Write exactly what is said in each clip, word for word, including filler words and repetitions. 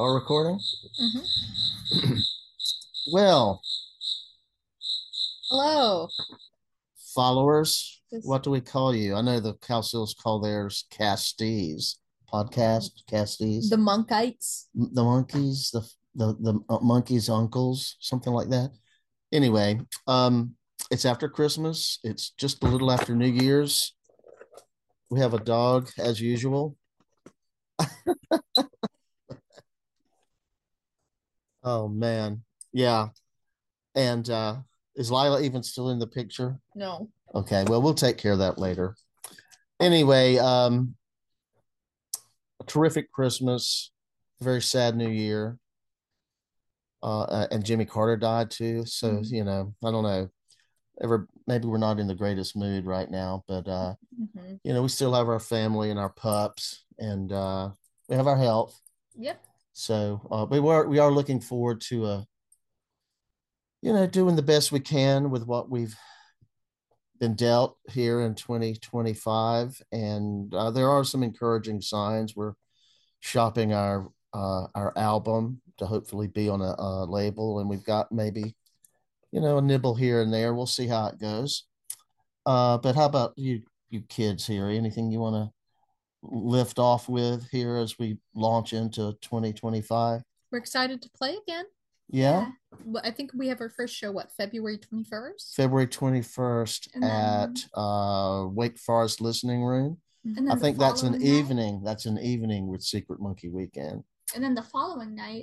We're recording. Mm-hmm. Well, Hello. followers, This what do we call you? I know the Calcils call theirs castees. Podcast castees. the Monkites. The monkeys, the the the uh, monkeys' uncles, something like that. Anyway, um, it's after Christmas. It's just a little after New Year's. We have a dog as usual. Oh man, yeah. And uh, is Lila even still in the picture? No. Okay, well, we'll take care of that later. Anyway, um, a terrific Christmas, very sad New Year. Uh, uh, and Jimmy Carter died too. So, Mm-hmm. you know, I don't know. Ever maybe we're not in the greatest mood right now, but uh, Mm-hmm. you know, we still have our family and our pups, and uh, we have our health. Yep. So, uh, we were we are looking forward to uh, you know, doing the best we can with what we've been dealt here in twenty twenty-five, and uh, there are some encouraging signs. We're shopping our uh, our album to hopefully be on a, a label, and we've got maybe you know a nibble here and there. We'll see how it goes. Uh, but how about you, you kids here? Anything you want to lift off with here as we launch into twenty twenty-five? We're excited to play again. Yeah, Well, I think we have our first show, what, February twenty-first? February twenty-first And at then, uh, Wake Forest Listening Room. and I then the think that's an following night, evening. That's an evening with Secret Monkey Weekend. and then the following night,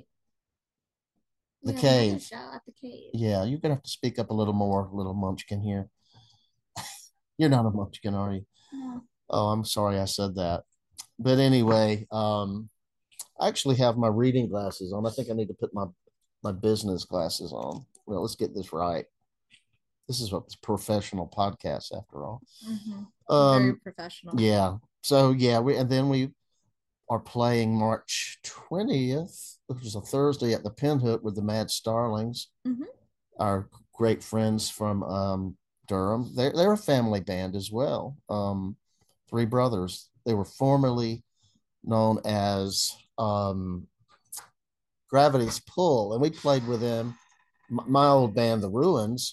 we The have another cave. show at the cave. Yeah, you're gonna have to speak up a little more, little munchkin here. You're not a munchkin, are you? No. Oh, I'm sorry I said that. But anyway, um, I actually have my reading glasses on. I think I need to put my my business glasses on. Well, let's get this right. This is a professional podcast after all. Mm-hmm. Very Um, professional. yeah. So yeah, we and then we are playing March twentieth, which is a Thursday at the Pinhook with the Mad Starlings, Mm-hmm. our great friends from um, Durham. They're they're a family band as well. Um, three brothers. They were formerly known as um, Gravity's Pull, and we played with them. My old band, The Ruins,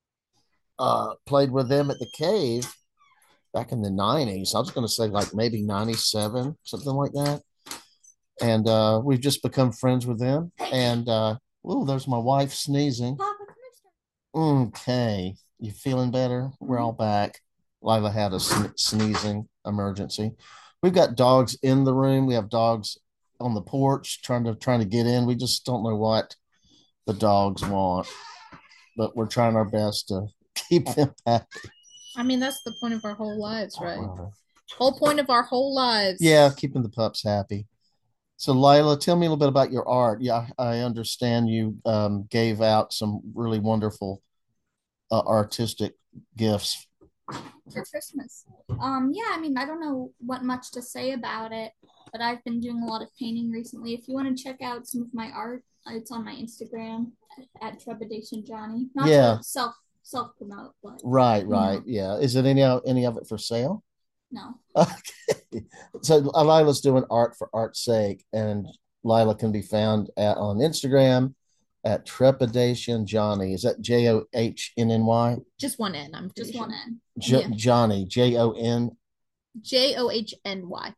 uh, played with them at the Cave back in the nineties. I was going to say like maybe ninety-seven, something like that. And uh, we've just become friends with them. And uh, oh, there's my wife sneezing. Papa, Okay, you feeling better? We're all back. Lila had a sn- sneezing emergency. We've got dogs in the room. We have dogs on the porch trying to trying to get in. We just don't know what the dogs want, but we're trying our best to keep them happy. I mean, that's the point of our whole lives, right? Uh, Whole point of our whole lives. yeah, keeping the pups happy. So, Lila, tell me a little bit about your art. Yeah, I understand you um, gave out some really wonderful uh, artistic gifts. for Christmas. Um, yeah, I mean, I don't know what much to say about it, but I've been doing a lot of painting recently. If you want to check out some of my art, it's on my Instagram at Trepidation Johnny. Not Yeah. to self self promote, but Right, you right. know, Yeah. Is it any any of it for sale? no. Okay. So Lila's doing art for art's sake, and Lila can be found at, on Instagram at Trepidation Johnny. Is that J O H N N Y? Just one N, I'm Just pretty one sure. N. J- Yeah. Johnny, J O N, J O H N Y.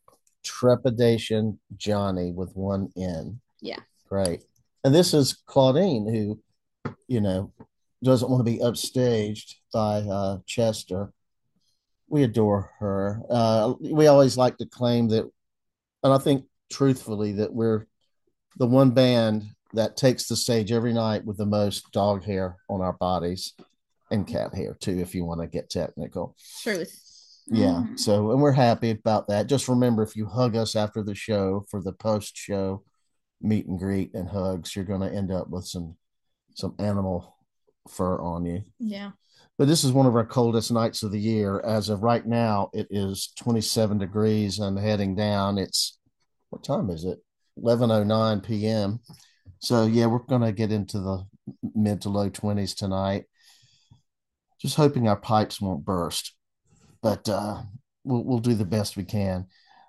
Trepidation Johnny with one N. Yeah. Great. And this is Claudine, who, you know, doesn't want to be upstaged by uh, Chester. We adore her. Uh, we always like to claim that, and I think truthfully, that we're the one band that takes the stage every night with the most dog hair on our bodies and cat hair too, if you want to get technical. Truth. Yeah. Mhm. So, and we're happy about that. Just remember, if you hug us after the show for the post show meet and greet and hugs, you're going to end up with some some animal fur on you. Yeah. But this is one of our coldest nights of the year. As of right now, it is twenty-seven degrees and heading down. It's what time is it? eleven oh nine p.m. So yeah, we're going to get into the mid to low twenties tonight. Just hoping our pipes won't burst, but uh, we'll we'll do the best we can.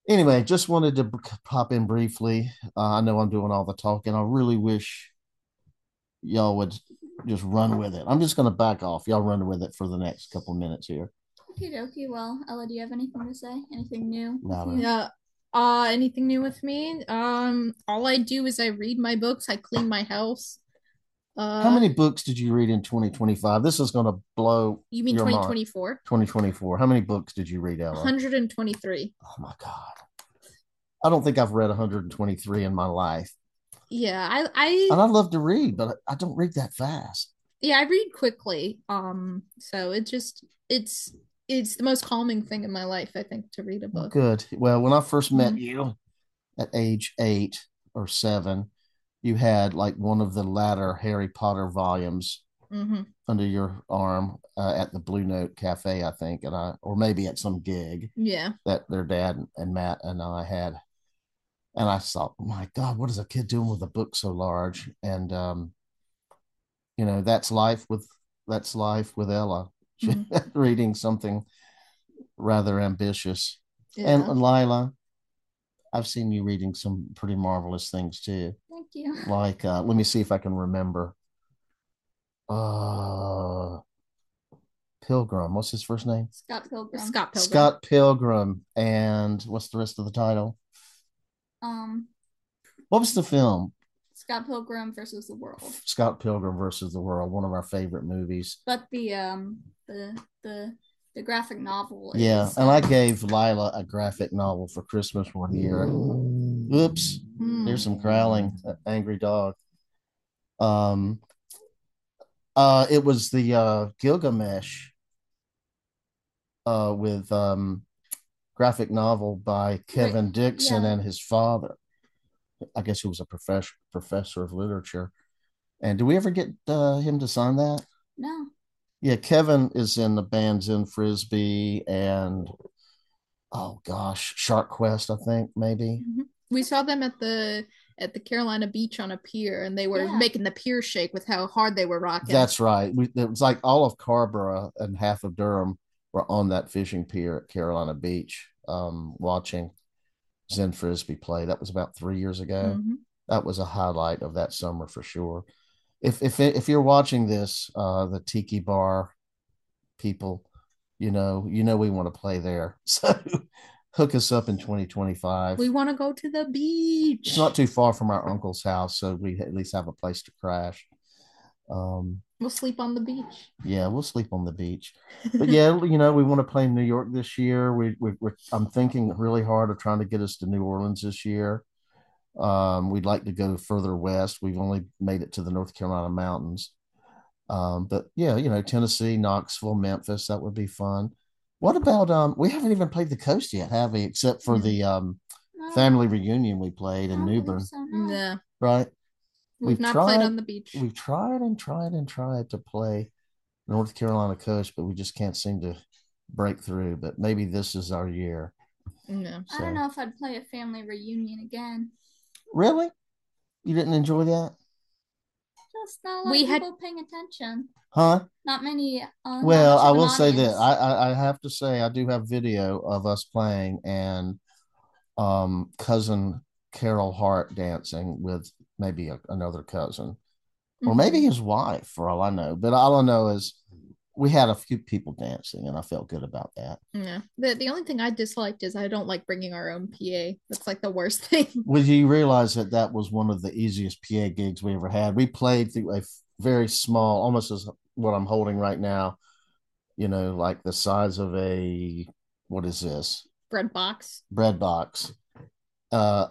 Anyway, just wanted to pop in briefly. Uh, I know I'm doing all the talking. I really wish y'all would just run with it. I'm just going to back off. Y'all run with it for the next couple minutes here. Okay, dokie. Well, Ella, do you have anything to say? Anything new? No. Yeah. Uh, anything new with me? Um, all I do is I read my books. I clean my house. Uh, How many books did you read in twenty twenty-five? This is going to blow you mean your twenty mind. twenty-four? twenty twenty-four. How many books did you read, Ella? one hundred twenty-three. Oh my God. I don't think I've read one hundred twenty-three in my life. Yeah, I, I, And I love to read, but I don't read that fast. yeah, I read quickly. Um, so it just, it's, it's the most calming thing in my life, I think, to read a Well, book. good. Well, when I first met Mhm. you at age eight or seven, you had like one of the latter Harry Potter volumes Mhm. under your arm uh, at the Blue Note Cafe, I think, and I, or maybe at some gig Yeah. that their dad and Matt and I had. And I thought, my God, what is a kid doing with a book so large? And um, you know, that's life with that's life with Ella. Mhm. Reading something rather ambitious. And Yeah. Lila, I've seen you reading some pretty marvelous things too. Thank you. Like, uh, let me see if I can remember. Uh, Pilgrim. What's his first name? Scott Pilgrim. Scott Pilgrim. Scott Pilgrim. And what's the rest of the title? Um, What was the film? Scott Pilgrim versus the World. Scott Pilgrim versus the World, one of our favorite movies. But the um the the the graphic novel. Yeah, is, and I um, gave Lila a graphic novel for Christmas one year. Oops, Hmm. there's some growling, uh, angry dog. Um, uh, it was the uh Gilgamesh uh with um graphic novel by Kevin Wait, Dixon yeah. and his father. I guess he was a professor professor of literature. And did we ever get uh, him to sign that? No. Yeah, Kevin is in the band Zen Frisbee and oh gosh, Shark Quest, I think maybe. Mhm. We saw them at the at the Carolina beach on a pier, and they were Yeah. making the pier shake with how hard they were rocking. That's right. We, it was like all of Carborough and half of Durham were on that fishing pier at Carolina Beach, um, watching Zen Frisbee play. That was about three years ago. Mm-hmm. That was a highlight of that summer for sure. If if if you're watching this, uh, the Tiki Bar people, you know, you know we want to play there. So hook us up in twenty twenty-five. We want to go to the beach. It's not too far from our uncle's house, so we at least have a place to crash. Um, we'll sleep on the beach. Yeah, we'll sleep on the beach. But yeah, you know, we want to play in New York this year. We, we we're, I'm thinking really hard of trying to get us to New Orleans this year. Um, we'd like to go further west. We've only made it to the North Carolina mountains. Um, but yeah, you know, Tennessee, Knoxville, Memphis, that would be fun. What about um we haven't even played the coast yet, have we? Except for Mm. the um No. family reunion we played I in don't New believe Bern, so, no. Yeah. right? We've, We've not tried played on the beach. we've tried and tried and tried to play North Carolina coast, but we just can't seem to break through. But maybe this is our year. No. I don't know if I'd play a family reunion again. Really? You didn't enjoy that? Just not a lot We of had- people paying attention. Huh? Not many. Uh, Well, not much I of an will say audience. that I, I I have to say I do have video of us playing and um cousin Carol Hart dancing with maybe a, another cousin or maybe Mhm. his wife for all I know. But all I know is we had a few people dancing and I felt good about that. Yeah. The the only thing I disliked is I don't like bringing our own P A. That's like the worst thing. Would you realize that that was one of the easiest P A gigs we ever had? We played through a very small, almost as what I'm holding right now, you know, like the size of a, what is this? Bread box. Bread box. Uh,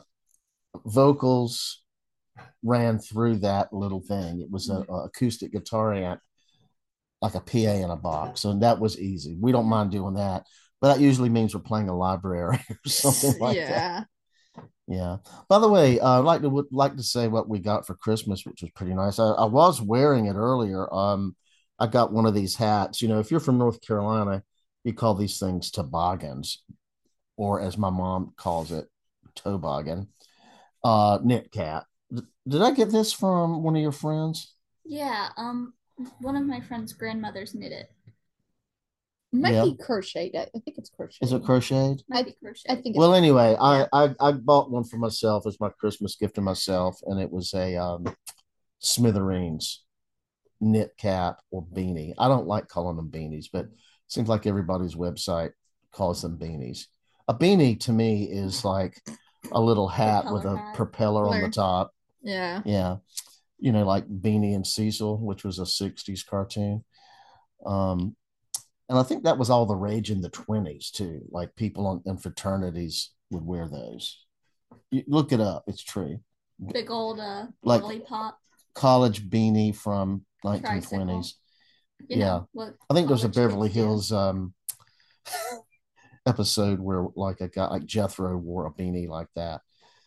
vocals ran through that little thing. It was a, a acoustic guitar amp, like a P A in a box. So that was easy. We don't mind doing that. But that usually means we're playing a library or something like yeah. that. Yeah. By the way, uh, I'd like to would like to say what we got for Christmas, which was pretty nice. I, I was wearing it earlier. Um, I got one of these hats. You know, if you're from North Carolina, you call these things toboggans, or as my mom calls it, toboggan. Uh, knit cap. D- Did I get this from one of your friends? Yeah. Um. One of my friend's grandmothers knit it. It might Yeah. be crocheted. I, I think it's crocheted. Is it crocheted? Might be crochet. I think it's Well, anyway, yeah. I, I I bought one for myself as my Christmas gift to myself, and it was a um, Smithereens knit cap or beanie. I don't like calling them beanies, but it seems like everybody's website calls them beanies. A beanie to me is like a little hat Propeller with a hat. propeller on the Propeller. top. Yeah. Yeah. You know, like Beanie and Cecil, which was a sixties cartoon. Um, and I think that was all the rage in the twenties too. Like people on, in fraternities would wear those. You look it up, it's true. Big old uh Like lollipop. college beanie from nineteen Tricycle. twenties. You Yeah. know, what I think there's a college Beverly kids do. Hills um, episode where like a guy like Jethro wore a beanie like that.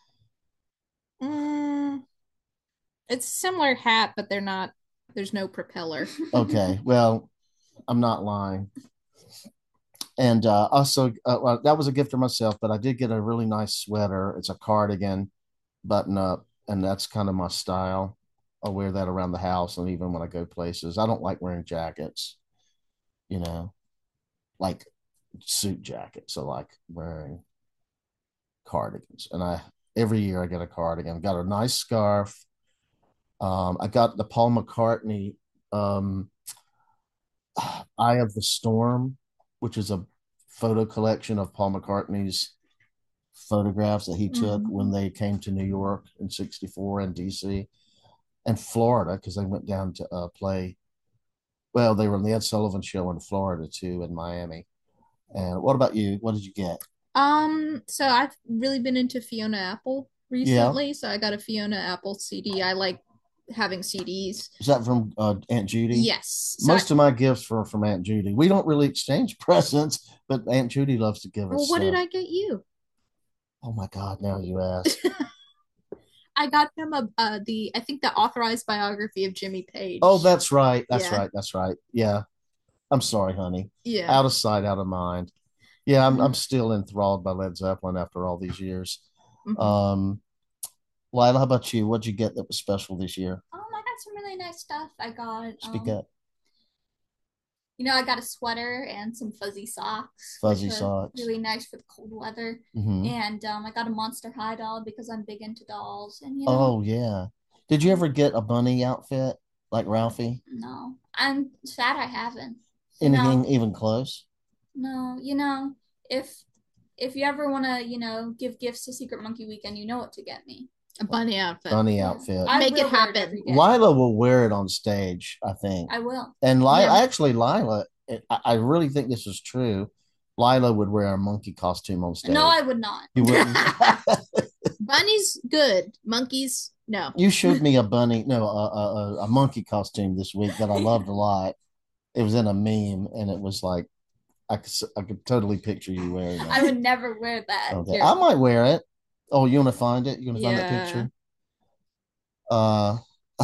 Mm, it's a similar hat, but they're not. There's no propeller. Okay, well, I'm not lying. And uh, also, uh, well, that was a gift for myself, but I did get a really nice sweater. It's a cardigan, button up, and that's kind of my style. I'll wear that around the house and even when I go places. I don't like wearing jackets, you know, like suit jackets. I like wearing cardigans. And I every year I get a cardigan. Got a nice scarf. Um, I got the Paul McCartney um, Eye of the Storm, which is a photo collection of Paul McCartney's photographs that he took Mhm. when they came to New York in sixty-four and D C and Florida because they went down to uh, play. Well, they were on the Ed Sullivan show in Florida too, in Miami. And what about you? What did you get? Um, so I've really been into Fiona Apple Yeah. recently, so I got a Fiona Apple C D. I like having C Ds. Is that from uh, Aunt Judy? Yes. So Most I- of my gifts were from Aunt Judy. We don't really exchange presents, but Aunt Judy loves to give us. well, what did stuff. I get you? Oh my God! Now you ask. I got them a uh, the I think the authorized biography of Jimmy Page. Oh, that's right. That's Yeah. right. That's right. Yeah. I'm sorry, honey. yeah. Out of sight, out of mind. Yeah, I'm I'm still enthralled by Led Zeppelin after all these years. Mhm. Um, Lila, how about you? What'd you get that was special this year? Um, I got some really nice stuff. I got Speak um, up. you know, I got a sweater and some fuzzy socks. Fuzzy which are socks. Really nice for the cold weather. hmm And um, I got a Monster High doll because I'm big into dolls. And you know, Oh yeah. Did you ever get a bunny outfit like Ralphie? no, I'm sad I haven't. You Anything know, even close? no, you know, if if you ever want to, you know, give gifts to Secret Monkey Weekend, you know what to get me. A bunny outfit. Bunny Yeah. outfit. I Make it will wear happen. every day. Lila will wear it on stage, I think. I will. And Lila, Yeah. actually, Lila, I, I really think this is true. Lila would wear a monkey costume on stage. No, I would not. You wouldn't. Bunny's good. Monkeys, no. You showed me a bunny, no, a, a, a monkey costume this week that I loved a lot. It was in a meme, and it was like I could, I could totally picture you wearing that. I would never wear that. Okay, Here. I might wear it. Oh, you want to find it? You want to find that Yeah. picture? Uh,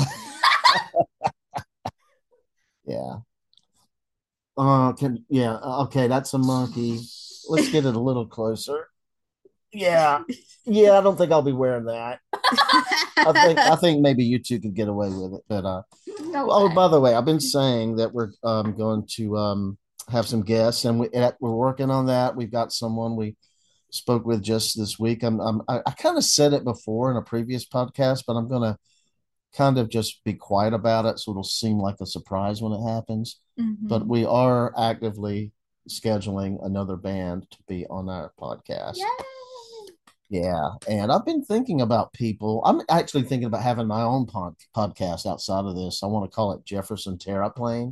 yeah. Uh, can yeah. Okay, that's a monkey. Let's get it a little closer. Yeah, yeah. I don't think I'll be wearing that. I think I think maybe you two could get away with it. But uh, No oh, way. by the way, I've been saying that we're um going to um have some guests, and we at, we're working on that. We've got someone we spoke with just this week. I'm, I'm I, I kind of said it before in a previous podcast, but I'm gonna kind of just be quiet about it, so it'll seem like a surprise when it happens. Mhm. But we are actively scheduling another band to be on our podcast. Yay! Yeah, and I've been thinking about people. I'm actually thinking about having my own pod, podcast outside of this. I want to call it Jefferson Terraplane.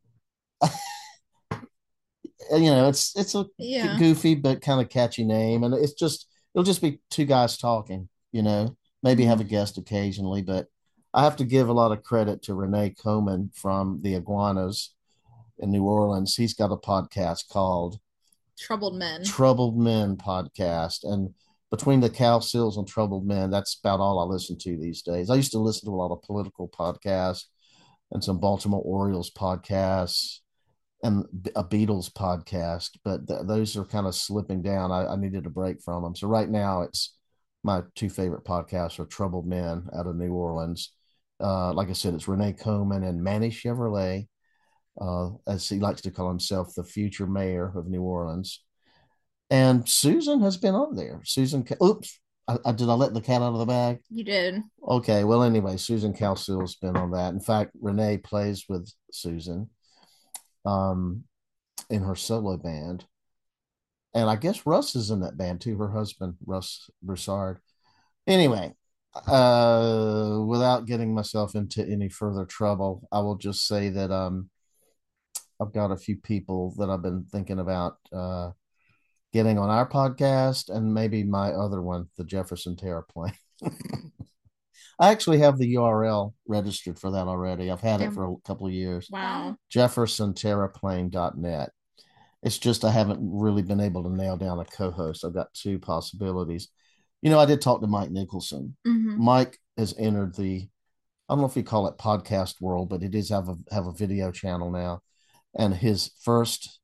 You know, it's it's a Yeah. goofy but kind of catchy name, and it's just it'll just be two guys talking. You know, maybe have a guest occasionally, but I have to give a lot of credit to Renee Coman from the Iguanas in New Orleans. He's got a podcast called Troubled Men. Troubled Men Podcast, and between the Cow Sills and Troubled Men, that's about all I listen to these days. I used to listen to a lot of political podcasts and some Baltimore Orioles podcasts and a Beatles podcast, but th- those are kind of slipping down. I, I needed a break from them. So right now it's my two favorite podcasts are Troubled Men out of New Orleans. Uh, like I said, it's Renee Coman and Manny Chevrolet. uh, as he likes to call himself, the future mayor of New Orleans. And Susan has been on there. Susan, oops, I, I, did I let the cat out of the bag? You did. Okay, well, anyway, Susan Calcill's been on that. In fact, Renee plays with Susan um, in her solo band. And I guess Russ is in that band too, her husband, Russ Broussard. Anyway, uh, without getting myself into any further trouble, I will just say that um, I've got a few people that I've been thinking about uh, getting on our podcast and maybe my other one, the Jefferson Terraplane. I actually have the U R L registered for that already. I've had it for a couple of years. Wow. Jefferson Terraplane dot net. It's just I haven't really been able to nail down a co-host. I've got two possibilities. You know, I did talk to Mike Nicholson. Mm-hmm. Mike has entered the, I don't know if you call it podcast world, but it is have a have a video channel now. And his first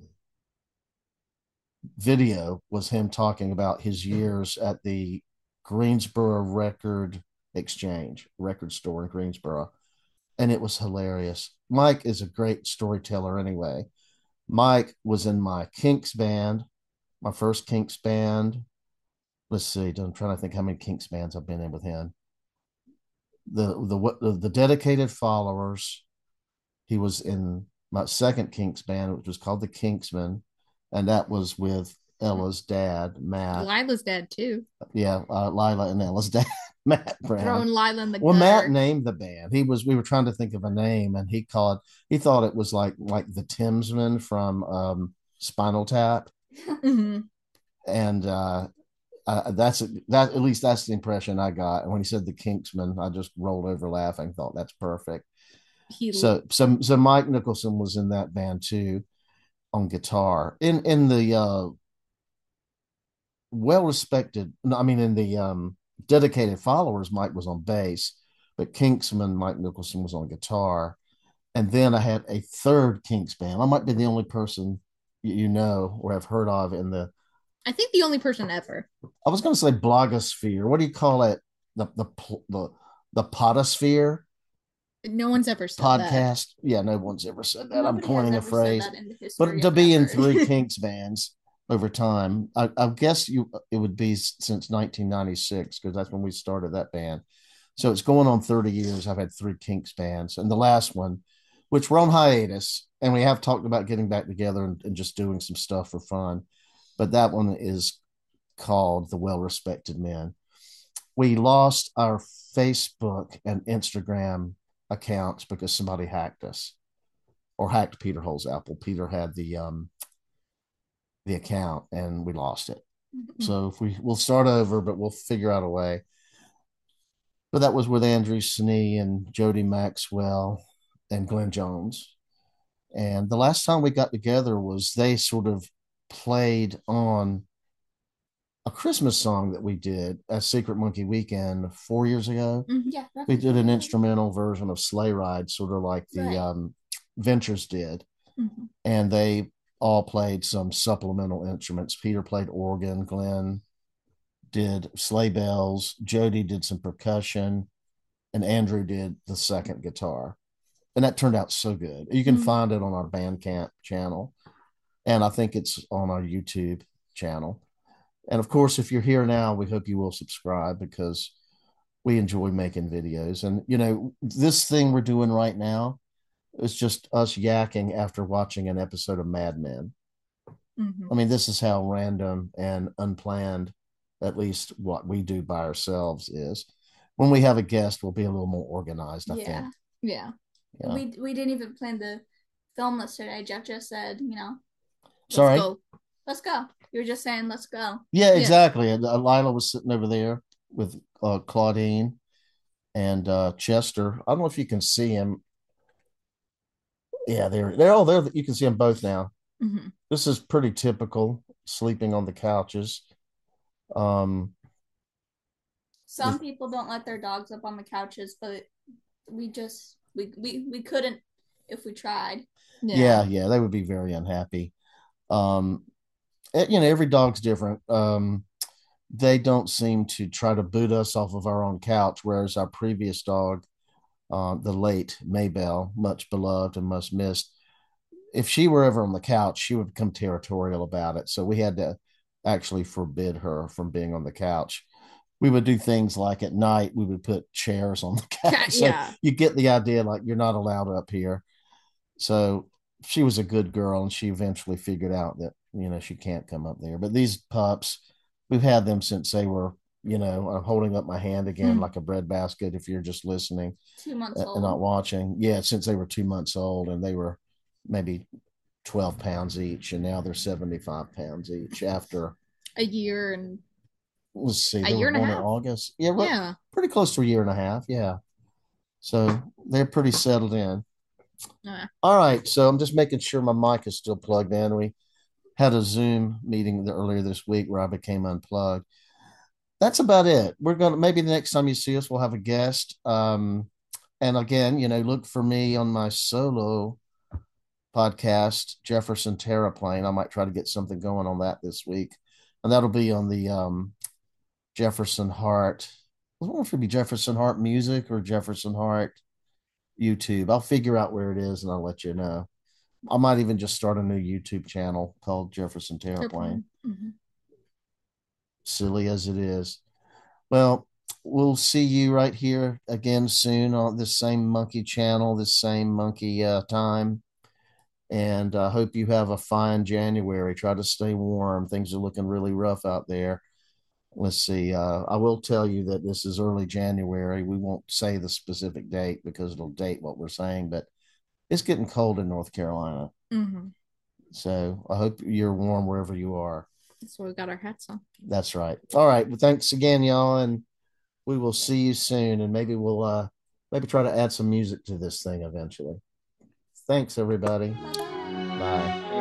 video was him talking about his years at the Greensboro Record Exchange, record store in Greensboro. And it was hilarious. Mike is a great storyteller anyway. Mike was in my Kinks band, my first Kinks band. Let's see, I'm trying to think how many Kinks bands I've been in with him. The the the dedicated followers. He was in my second Kinks band, which was called the Kinksmen, and that was with Ella's dad, Matt. Lila's dad too. Yeah, uh, Lila and Ella's dad, Matt Brown. Throwing Lila in the well, gutter. Matt named the band. He was. We were trying to think of a name, and he called. He thought it was like like the Timsmen from um, Spinal Tap, mm-hmm. and uh, uh, that's that. At least that's the impression I got. And when he said the Kinksmen, I just rolled over laughing. Thought that's perfect. He so so so Mike Nicholson was in that band too, on guitar. In in the uh, well respected. I mean, in the um, dedicated followers, Mike was on bass, but Kinksman Mike Nicholson was on guitar. And then I had a third Kinks band. I might be the only person you know or have heard of in the. I think the only person ever. I was going to say blogosphere. What do you call it? The the the the potosphere. No one's ever said podcast. That. Yeah, no one's ever said that. Nobody I'm coining a phrase. But to be in three Kinks bands over time, I, I guess you it would be since nineteen ninety-six because that's when we started that band. So it's going on thirty years. I've had three Kinks bands, and the last one, which we're on hiatus, and we have talked about getting back together and, and just doing some stuff for fun. But that one is called The Well Respected Men. We lost our Facebook and Instagram accounts because somebody hacked us or hacked Peter Hole's Apple. Peter had the um the account and we lost it. Mm-hmm. So if we we'll start over, but we'll figure out a way. But that was with Andrew Snee and Jody Maxwell and Glenn Jones. And the last time we got together was they sort of played on a Christmas song that we did at Secret Monkey Weekend four years ago. Mm-hmm. Yeah, we did an instrumental version of Sleigh Ride, sort of like the right. um, Ventures did. Mm-hmm. And they all played some supplemental instruments. Peter played organ, Glenn did sleigh bells, Jody did some percussion, and Andrew did the second guitar. And that turned out so good. You can mm-hmm. find it on our Bandcamp channel. And I think it's on our YouTube channel. And of course, if you're here now, we hope you will subscribe because we enjoy making videos. And, you know, this thing we're doing right now is just us yakking after watching an episode of Mad Men. Mm-hmm. I mean, this is how random and unplanned, at least what we do by ourselves is. When we have a guest, we'll be a little more organized, I yeah. think. Yeah. Yeah. We we didn't even plan the film this today. Jeff just said, you know, let's Sorry. Go. Let's go. You were just saying, let's go. Yeah, exactly. Yeah. And uh, Lila was sitting over there with uh, Claudine and uh, Chester. I don't know if you can see him. Yeah, they're they're all there. You can see them both now. Mm-hmm. This is pretty typical sleeping on the couches. Um, Some people don't let their dogs up on the couches, but we just we we, we couldn't if we tried. Yeah. yeah, yeah, they would be very unhappy. Um, you know, every dog's different. Um, they don't seem to try to boot us off of our own couch, whereas our previous dog, uh, the late Maybelle, much beloved and much missed, if she were ever on the couch, she would become territorial about it. So we had to actually forbid her from being on the couch. We would do things like at night, we would put chairs on the couch. So Yeah. you get the idea, like you're not allowed up here. So she was a good girl, and she eventually figured out that, you know, she can't come up there. But these pups, we've had them since they were, you know, I'm holding up my hand again Mm. like a breadbasket if you're just listening Two months and old. not watching. Yeah, since they were two months old, and they were maybe twelve pounds each, and now they're seventy-five pounds each after, A year and let's see, a they year were and a born in half. August. Yeah, right, Yeah. pretty close to a year and a half. Yeah. So they're pretty settled in. Uh, All right. So I'm just making sure my mic is still plugged in. We had a Zoom meeting earlier this week where I became unplugged. That's about it. We're going to, maybe the next time you see us, we'll have a guest. Um, and again, you know, look for me on my solo podcast, Jefferson Terraplane. I might try to get something going on that this week. And that'll be on the um, Jefferson Hart. I don't know if it'd be Jefferson Hart Music or Jefferson Hart YouTube. I'll figure out where it is and I'll let you know. I might even just start a new YouTube channel called Jefferson Terraplane. mm-hmm. Silly as it is. Well, we'll see you right here again soon on this same monkey channel, this same monkey uh, time. And I uh, hope you have a fine January. Try to stay warm. Things are looking really rough out there. Let's see. Uh, I will tell you that this is early January. We won't say the specific date because it'll date what we're saying, but it's getting cold in North Carolina. Mm-hmm. So I hope you're warm wherever you are. That's why we got our hats on. That's right. All right. Well, thanks again, y'all. And we will see you soon. And maybe we'll uh, maybe try to add some music to this thing eventually. Thanks, everybody. Bye.